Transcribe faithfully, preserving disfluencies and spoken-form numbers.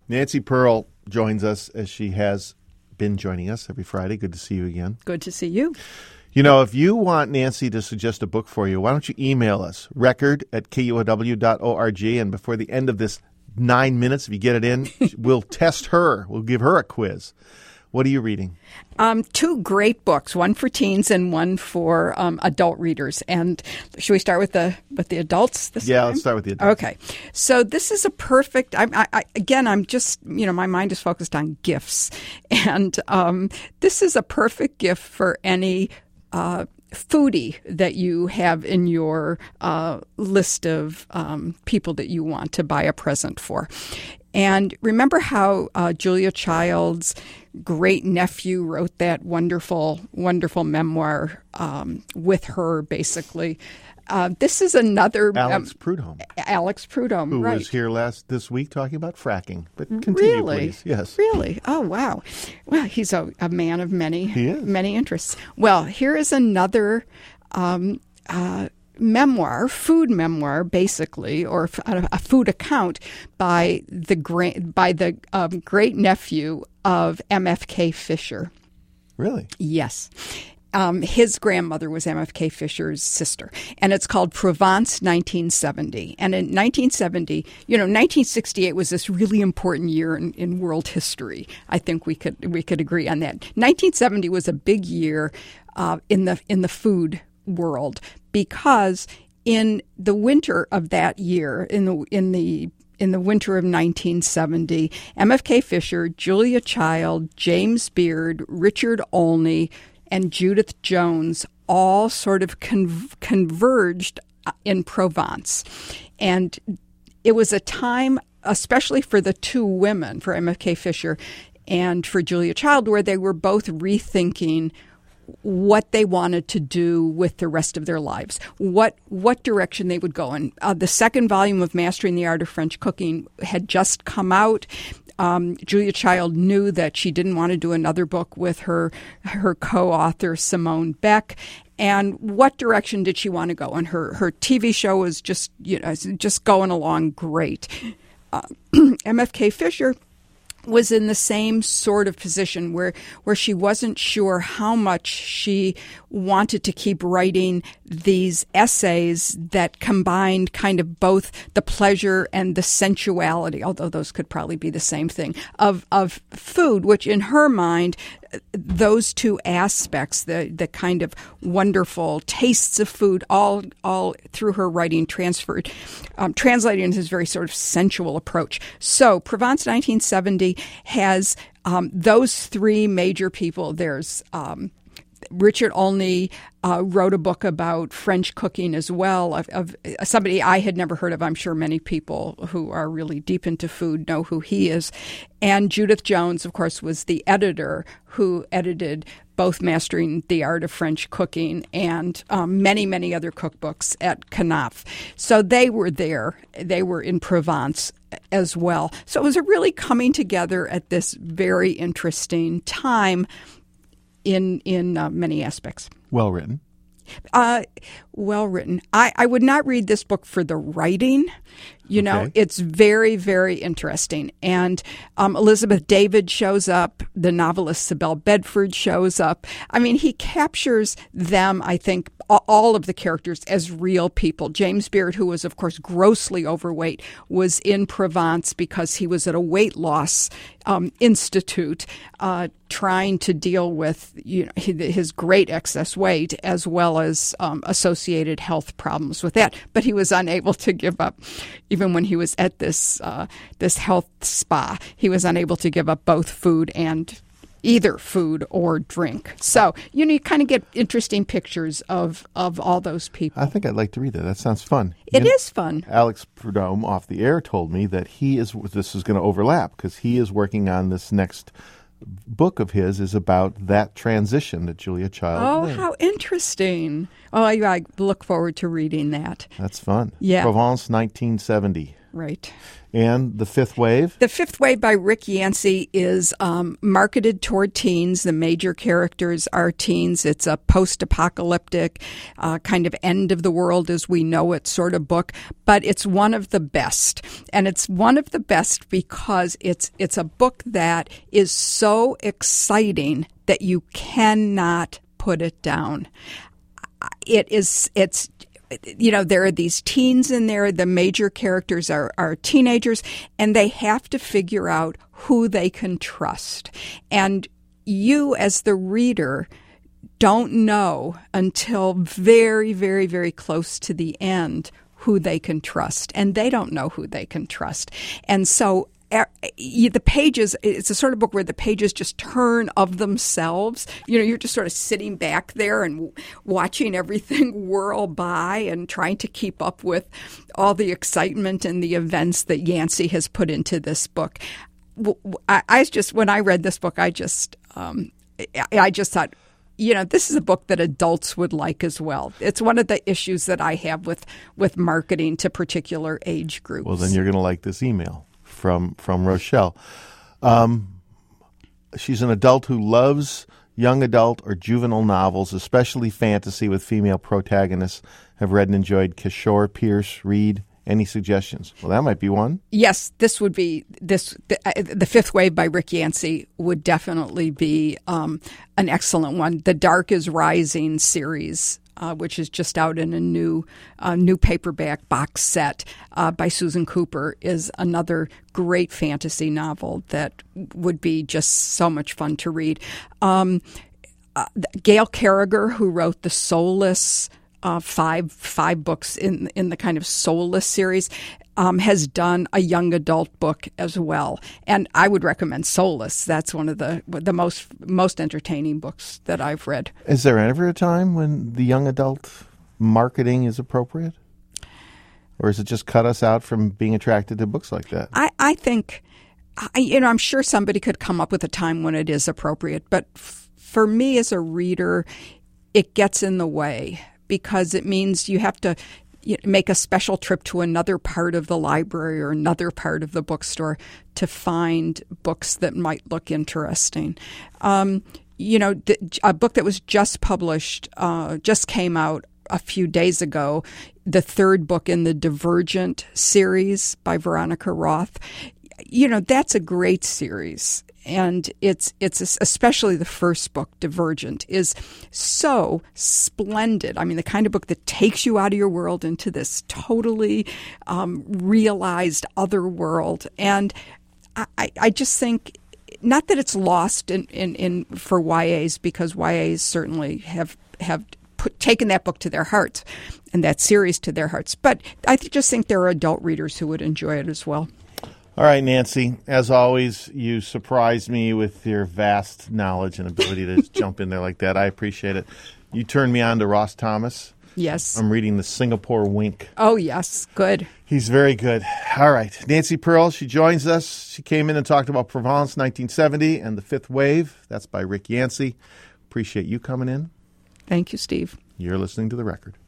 Nancy Pearl joins us as she has been joining us every Friday. Good to see you again. Good to see you. You know, if you want Nancy to suggest a book for you, why don't you email us, record at K U O W dot org, and before the end of this nine minutes, if you get it in, we'll test her. We'll give her a quiz. What are you reading? Um, two great books, one for teens and one for um, adult readers. And should we start with the with the adults this yeah, time? let's start with the adults. Okay. So this is a perfect, I, I, I, again, I'm just, you know, my mind is focused on gifts. And um, this is a perfect gift for any uh, foodie that you have in your uh, list of um, people that you want to buy a present for. And remember how uh, Julia Child's great nephew wrote that wonderful, wonderful memoir um, with her, basically. Uh, this is another Alex um, Prudhomme. Alex Prudhomme, who right. was here last this week talking about fracking. But continue, really? please. Yes. Really? Oh, wow. Well, he's a, a man of many, he is. many interests. Well, here is another um, uh, memoir, food memoir, basically, or a, a food account by the great by the um, great nephew of M F K Fisher. Really? Yes. Um, his grandmother was M F K Fisher's sister, and it's called Provence nineteen seventy. And in nineteen seventy, you know, nineteen sixty-eight was this really important year in, in world history. I think we could we could agree on that. nineteen seventy was a big year uh, in the in the food world because in the winter of that year, in the in the In the winter of nineteen seventy, M F K Fisher, Julia Child, James Beard, Richard Olney, and Judith Jones all sort of con- converged in Provence. And it was a time, especially for the two women, for M F K Fisher and for Julia Child, where they were both rethinking what they wanted to do with the rest of their lives, what what direction they would go in. Uh, the second volume of Mastering the Art of French Cooking had just come out. Um, Julia Child knew that she didn't want to do another book with her her co-author Simone Beck. And what direction did she want to go? And her, her T V show was just you know just going along great. Uh, M F K Fisher was in the same sort of position where where she wasn't sure how much she wanted to keep writing these essays that combined kind of both the pleasure and the sensuality, although those could probably be the same thing, of of food, which in her mind, those two aspects, the the kind of wonderful tastes of food, all all through her writing transferred, um, translated into this very sort of sensual approach. So Provence nineteen seventy has um, those three major people. There's um, Richard Olney uh, wrote a book about French cooking as well, of, of somebody I had never heard of. I'm sure many people who are really deep into food know who he is. And Judith Jones, of course, was the editor who edited both Mastering the Art of French Cooking and um, many, many other cookbooks at Knopf. So they were there. They were in Provence as well. So it was a really coming together at this very interesting time in in uh, many aspects. Well written. Uh, well written. I, I would not read this book for the writing. You know, Okay. It's very, very interesting. And um, Elizabeth David shows up. The novelist Sibel Bedford shows up. I mean, he captures them, I think, a- all of the characters as real people. James Beard, who was, of course, grossly overweight, was in Provence because he was at a weight loss um, institute uh, trying to deal with you know, his great excess weight as well as um, associated health problems with that. But he was unable to give up. Even when he was at this uh, this health spa, he was unable to give up both food and either food or drink. So, you know, you kind of get interesting pictures of, of all those people. I think I'd like to read that. That sounds fun. It You know, is fun. Alex Prudhomme off the air told me that he is, this is going to overlap because he is working on this next book of his is about that transition that Julia Child Oh, made. how interesting. Oh, I, I look forward to reading that. That's fun. Yeah. Provence nineteen seventy. Right. And The Fifth Wave? The Fifth Wave by Rick Yancey is um, marketed toward teens. The major characters are teens. It's a post-apocalyptic uh, kind of end of the world as we know it sort of book, but it's one of the best. And it's one of the best because it's it's a book that is so exciting that you cannot put it down. It is it's You know, there are these teens in there. The major characters are, are teenagers, and they have to figure out who they can trust. And you, as the reader, don't know until very, very, very close to the end who they can trust. And they don't know who they can trust. And so the pages, it's a sort of book where the pages just turn of themselves. You know, you're just sort of sitting back there and watching everything whirl by and trying to keep up with all the excitement and the events that Yancey has put into this book. I, I just, when I read this book, I just, um, I just thought, you know, this is a book that adults would like as well. It's one of the issues that I have with, with marketing to particular age groups. Well, then you're going to like this email from from Rochelle. Um, she's an adult who loves young adult or juvenile novels, especially fantasy with female protagonists. Have read and enjoyed Kishore Pierce Reid. Any suggestions? Well, that might be one. Yes, this would be this. The, uh, the Fifth Wave by Rick Yancey would definitely be um, an excellent one. The Dark is Rising series, uh, which is just out in a new uh, new paperback box set uh, by Susan Cooper, is another great fantasy novel that would be just so much fun to read. Um, uh, Gail Carriger, who wrote The Soulless, Uh, five five books in in the kind of Soulless series, um, has done a young adult book as well, and I would recommend Soulless. That's one of the the most most entertaining books that I've read. Is there ever a time when the young adult marketing is appropriate, or is it just cut us out from being attracted to books like that? I I think, I, you know, I'm sure somebody could come up with a time when it is appropriate, but f- for me as a reader, it gets in the way, because it means you have to make a special trip to another part of the library or another part of the bookstore to find books that might look interesting. Um, you know, a book that was just published, uh, just came out a few days ago, the third book in the Divergent series by Veronica Roth. You know, that's a great series. And it's it's especially the first book, Divergent, is so splendid. I mean, the kind of book that takes you out of your world into this totally um, realized other world. And I, I just think, not that it's lost in, in, in for Y As, because Y As certainly have have put, taken that book to their hearts and that series to their hearts. But I just think there are adult readers who would enjoy it as well. All right, Nancy, as always, you surprised me with your vast knowledge and ability to jump in there like that. I appreciate it. You turned me on to Ross Thomas. Yes. I'm reading The Singapore Wink. Oh, yes. Good. He's very good. All right. Nancy Pearl, she joins us. She came in and talked about Provence nineteen seventy and The Fifth Wave. That's by Rick Yancey. Appreciate you coming in. Thank you, Steve. You're listening to The Record.